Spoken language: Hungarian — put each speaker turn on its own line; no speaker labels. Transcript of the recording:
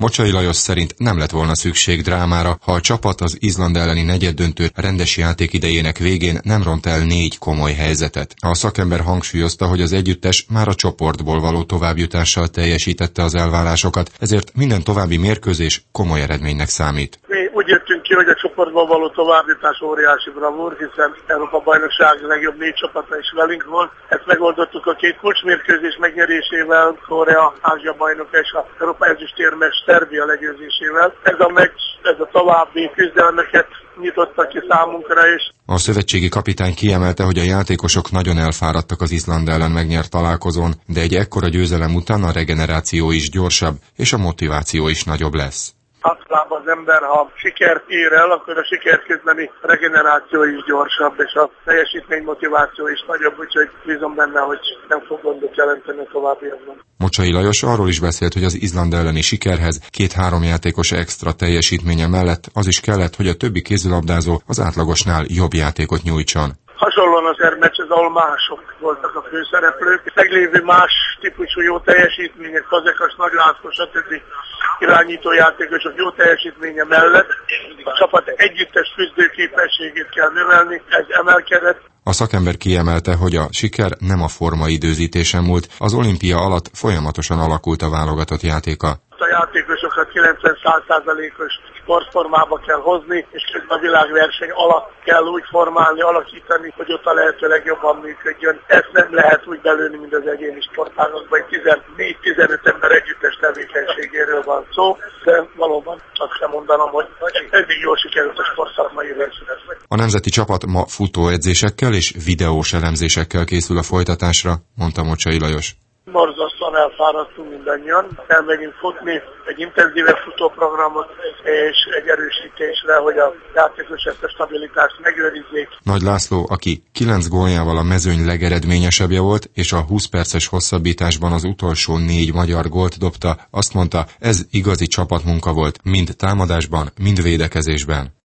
Mocsai Lajos szerint nem lett volna szükség drámára, ha a csapat az Izland elleni negyeddöntő rendes játékidejének végén nem ront el 4 komoly helyzetet. A szakember hangsúlyozta, hogy az együttes már a csoportból való továbbjutással teljesítette az elvárásokat, ezért minden további mérkőzés komoly eredménynek számít.
Mi úgy jöttünk ki, hogy a csoportban való továbbjutás óriási bravúr, hiszen Európa-bajnokság legjobb 4 csapata is velünk volt. Ezt megoldottuk a 2 kulcsmérkőzés megnyerésével, Korea, Ázsia bajnoka és a Európa ezüstérmes Szerbia legyőzésével. Ez a meccs, ez a további küzdelmeket nyitottak ki számunkra is.
A szövetségi kapitány kiemelte, hogy a játékosok nagyon elfáradtak az Izland ellen megnyert találkozón, de egy ekkora győzelem után a regeneráció is gyorsabb, és a motiváció is nagyobb lesz.
Általában az ember, ha sikert ér el, akkor a siker közbeni regeneráció is gyorsabb, és a teljesítménymotiváció is nagyobb, úgyhogy bízom benne, hogy nem fog gondot jelenteni a továbbiakban.
Mocsai Lajos arról is beszélt, hogy az Izland elleni sikerhez 2-3 játékos extra teljesítménye mellett az is kellett, hogy a többi kézilabdázó az átlagosnál jobb játékot nyújtson.
Hasonlóan az meccs, ahol mások voltak a főszereplők. Meglévő más típusú jó teljesítmények, Fazekas, Nagy László, stb. Irányítójátékosok jó teljesítménye mellett a csapat együttes küzdőképességét kell növelni, ez emelkedett.
A szakember kiemelte, hogy a siker nem a formaidőzítésen múlt, az olimpia alatt folyamatosan alakult a válogatott játéka.
A játékosokat 90-100%-os sportformába kell hozni, és közben a világverseny alatt kell úgy formálni, alakítani, hogy ott a lehető legjobban működjön. Ezt nem lehet úgy belőni, mint az egyéni sportágokban, hogy 14-15 ember együttes tevékenységéről van szó, de valóban azt kell mondanom, hogy eddig jól sikerült a sportszakmai versenyeznek.
A nemzeti csapat ma futóedzésekkel és videós elemzésekkel készül a folytatásra, mondta Mocsai Lajos.
Borzasztóan elfáradtunk mindannyian, elmegyünk futni, egy intenzívebb futóprogramot és egy erősítésre, hogy a játékos ezt a stabilitást megőrizzék.
Nagy László, aki 9 góljával a mezőny legeredményesebbje volt, és a 20 perces hosszabbításban az utolsó 4 magyar gólt dobta, azt mondta, ez igazi csapatmunka volt, mind támadásban, mind védekezésben.